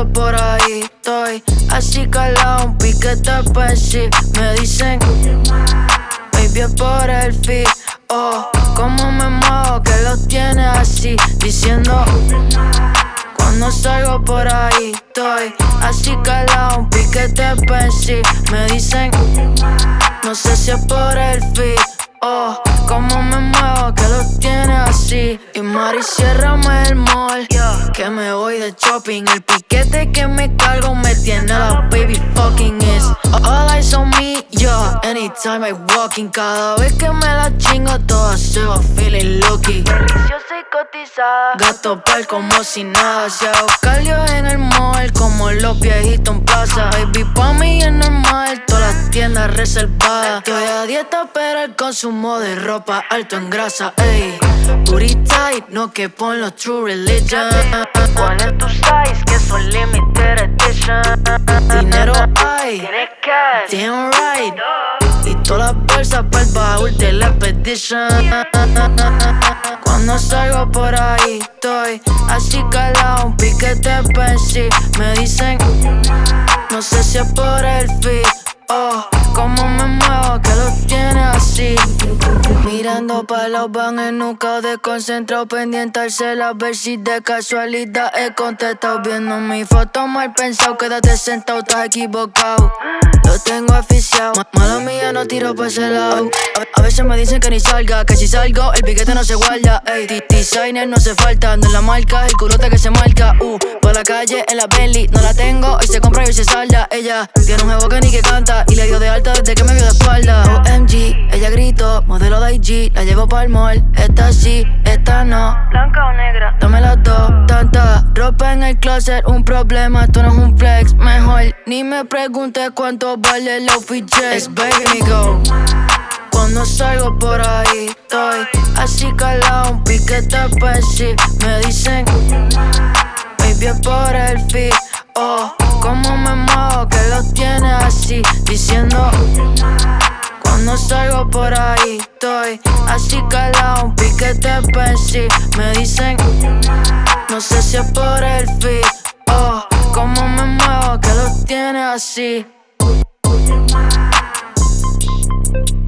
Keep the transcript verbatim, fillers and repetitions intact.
salgo por ahí estoy así calado, un piquete Pepsi. Me dicen, baby, es por el feed. Oh, cómo me muevo que los tiene así, diciendo, cuando salgo por ahí estoy así calado, un piquete Pepsi. Me dicen, no sé si es por el feed. Oh, cómo me muevo que los tiene así. Y Mari, ciérrame el mall, que me voy de shopping. El piquete que me cargo me tiene la baby fucking is all eyes on me, yo. Anytime I walking, cada vez que me la chingo toda se va feeling lucky. Deliciosa y cotizada, gasto pal como si nada. Se hago cardio en el mall como los viejitos en plaza. Baby, pa' mí es normal, todas las tiendas reservadas. Estoy a dieta pero el consumo de ropa alto en grasa, ey. Booty tight, no que pon los true religion. ¿Cuál es tu size? Que son limited edition. Dinero hay, tienes cash, damn right. Y todas las bolsas pa'l baúl de la expedition. Cuando salgo por ahí estoy así calado, un piquete Pepsi. Me dicen, no sé si es por el feed. Oh, cómo me muevo que los tiene así. Mirando pa' los van enucados, desconcentrado, pendiente al cel a ver si de casualidad he contestado. Viendo mi foto mal pensado, quédate sentado, estás equivocado. Lo tengo aficiado, Ma mala mía, no tiro pa' ese lado. A, a veces me dicen que ni salga, que si salgo el piquete no se guarda. Ey, designer no se falta, no es la marca, el culote que se marca. Uh, por la calle en la Bentley, no la tengo, hoy se compra y hoy se salda. Ella tiene un jevo que ni que canta y le dio de alta desde que me vio de espalda. O M G, ella gritó, modelo de I G, la llevo pa'l mall. Esta sí, esta no, blanca o negra, dame las dos. Tanta ropa en el closet, un problema, esto no es un flex. Mejor ni me preguntes cuánto vale el outfit jet. Es baby me go. Cuando salgo por ahí estoy así calado, un piquete Pepsi. Me dicen, baby, es por el feed. Oh, cómo me muevo que los tiene así, diciendo, cuando salgo por ahí estoy así calado, un piquete Pepsi. Me dicen, no sé si es por el feed. Oh, cómo me muevo que los tiene así.